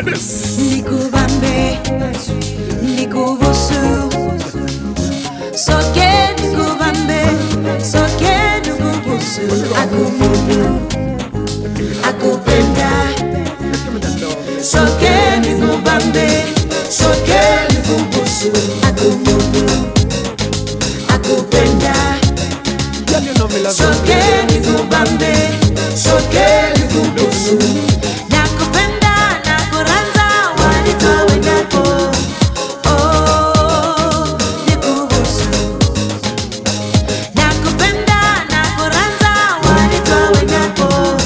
Nikubambe, nikubusu. Soke nikubambe, soke nikubusu. Akumundu, akupenda. Soke nikubambe, soke nikubusu. Akumundu, akupenda. Soke nikubambe, soke nikubusu. Nakupenda, nakuranza, walitoa wendako. Oh, nikubusu. Nakupenda, nakuranza, walitoa wendako.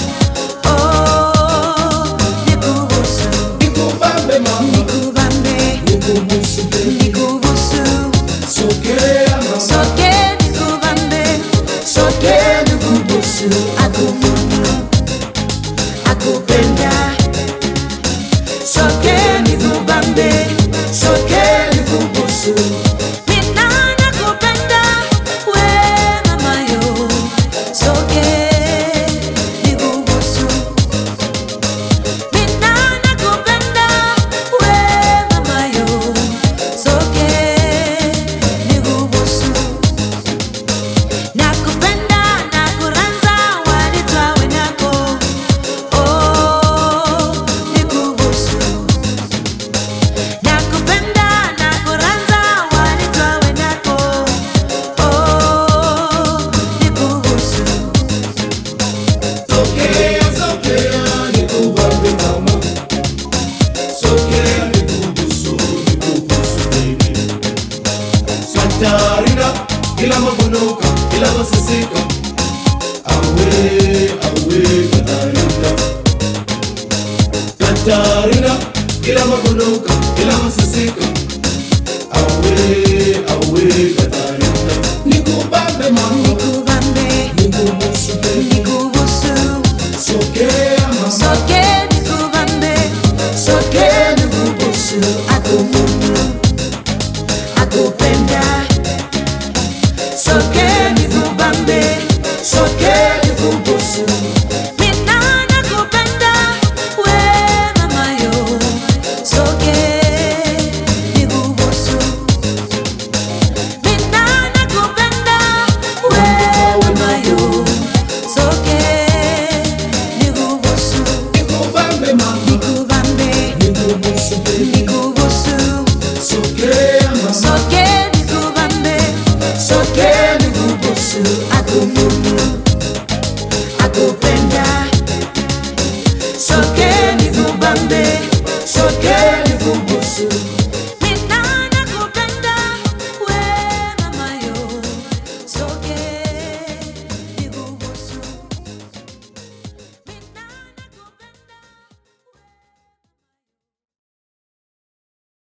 Oh, nikubusu. Nikubambe mama, Nikubambe, nikubusu baby. nikubusu. Sokea mama, Soke nikubambe, soke nikubusu. Akumundu, akupenda. Soke nikubambe, soke nikubusu. Mina nakupenda, we mama yo. Soke nikubusu. Mina nakupenda, we mama yo. Soke nikubusu. Nakupenda, nakuranza, walitoa wendako. Oh, nikubusu. Nakupenda, nakuranza, walitoa wendako. Oh, nikubusu. sokea, sokea, nikubambe mama. Sokea, nikubusu, nikubusu baby. Santarina, ila mabunuka, ila masisika. Awe, awe, Katarina. Katarina, ila mabunuka, ila masisika. Awe, awe, Katarina. Nikubambe mama, Nikubambe, nikubusu baby. nikubusu. Sokea mama, Soke nikubambe, soke nikubusu. Akumundu, akupenda. Soke nikubambe, soke nikubusu. Mina nakupenda, we mama yo. Soke nikubusu. Mina nakupenda, we mama yo. Soke nikubusu. nikubambe mama, Nikubambe, nikubusu baby. nikubusu. Sokea mama, Soke nikubambe, soke nikubusu. Akumundu, akupenda. Soke nikubambe, soke nikubusu.